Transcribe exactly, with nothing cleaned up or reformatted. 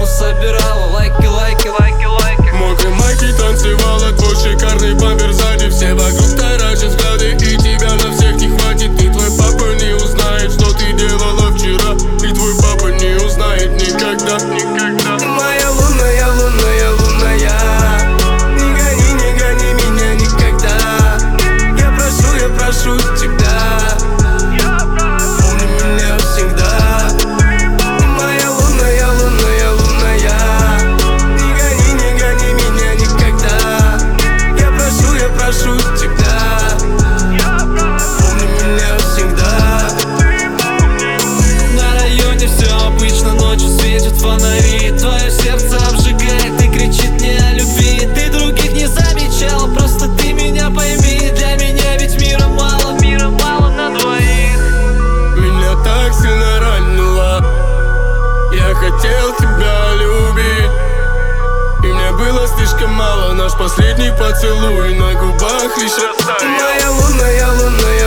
собирала лайки, лайки, лайки, лайки. Мокрый майки танцевала, твой шикарный бампер сзади. Все вокруг таращат взгляды, и тебя на всех не хватит. И твой папа не узнает, что ты делала вчера. И твой папа не узнает никогда, никогда. Моя лунная, лунная, лунная, не гони, не гони меня никогда. Я прошу, я прошу тебя, помни меня всегда. Моя лунная, лунная, лунная, не гони, не гони меня никогда. Я прошу, я прошу тебя, помни меня всегда. На районе все обычно, ночью светят фонари. Твое сердце обжигает и кричит мне о любви. Ты других не замечала, просто ты меня пойми. Для меня ведь мира мало, мира мало на двоих. Меня так сильно ранило, я хотел тебя любить, и мне было слишком мало. Наш последний поцелуй на губах лишь растаял. Моя лунная, лунная,